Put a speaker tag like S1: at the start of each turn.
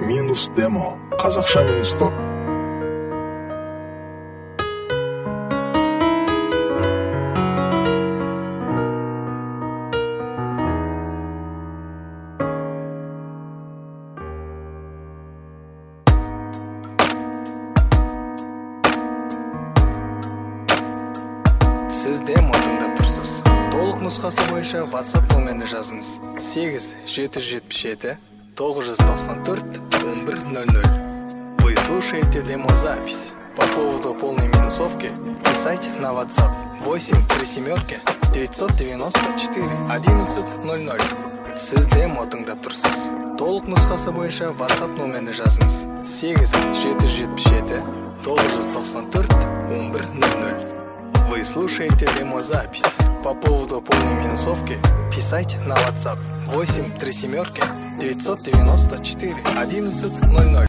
S1: минус демо. Қазақша минус топ.
S2: Сіз демо тыңдап тұрсыз. Толық нұсқасы бойынша WhatsApp номеріне жазыңыз. 8-777-994-1100. Вы слушаете демозапись. По поводу полной минусовки писайте на WhatsApp 8-994-1100. Сіз демо тыңдап тұрсыз. Толық нұсқасы бойынша WhatsApp номеріне жазыңыз. 8-777-994-1100. Вы слушаете демозапись. По поводу полной минусовки писайте на WhatsApp 8-994-1100.